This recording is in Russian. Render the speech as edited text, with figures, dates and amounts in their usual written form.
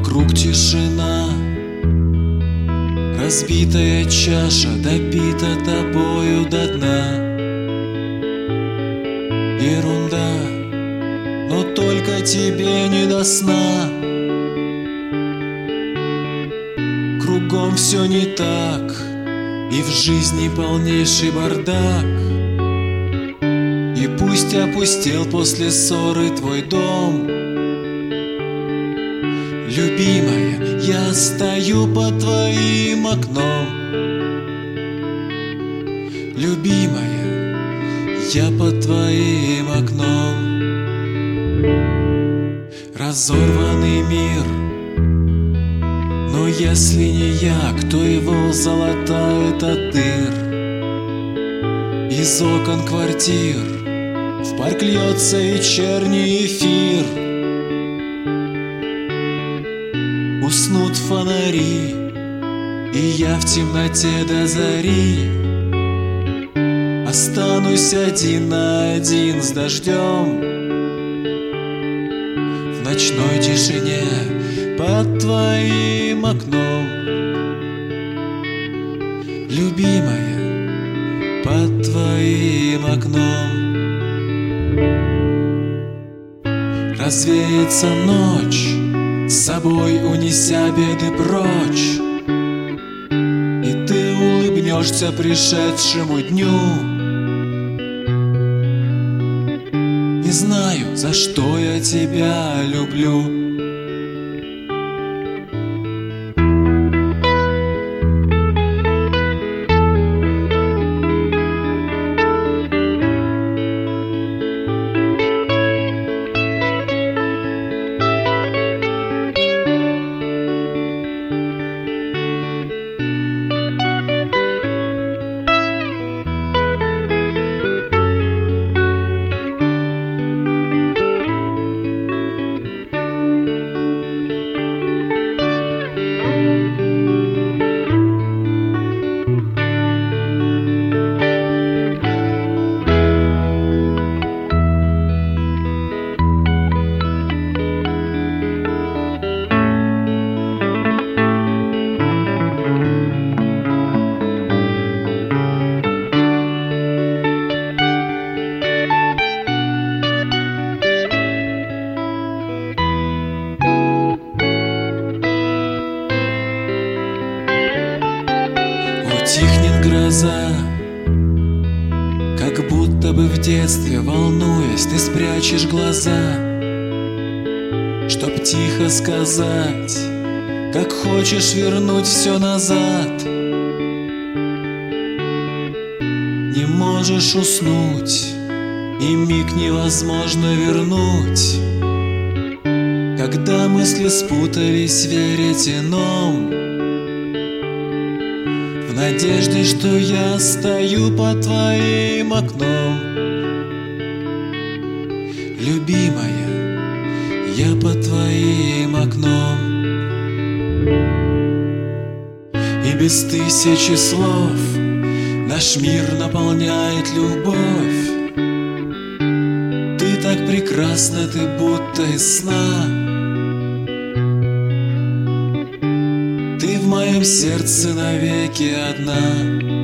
Вокруг тишина, разбитая чаша допита тобою до дна. Ерунда, но только тебе не до сна. Кругом все не так, и в жизни полнейший бардак. И пусть опустел после ссоры твой дом. Любимая, я стою под твоим окном. Любимая, я под твоим окном. Разорванный мир, но если не я, кто его залатает от дыр? Из окон квартир в парк льется вечерний эфир. Уснут фонари, и я в темноте до зари останусь один на один с дождем. В ночной тишине под твоим окном. Любимая, под твоим окном. Развеется ночь, с собой унеся беды прочь, и ты улыбнешься пришедшему дню. Не знаю, за что я тебя люблю. Утихнет гроза, как будто бы в детстве, волнуясь, ты спрячешь глаза, чтоб тихо сказать, как хочешь вернуть все назад. Не можешь уснуть, и миг невозможно вернуть, когда мысли спутались в веретеном. В надежде, что я стою под твоим окном. Любимая, я под твоим окном. И без тысячи слов наш мир наполняет любовь. Ты так прекрасна, ты будто из сна. Ты в моем сердце навеки одна.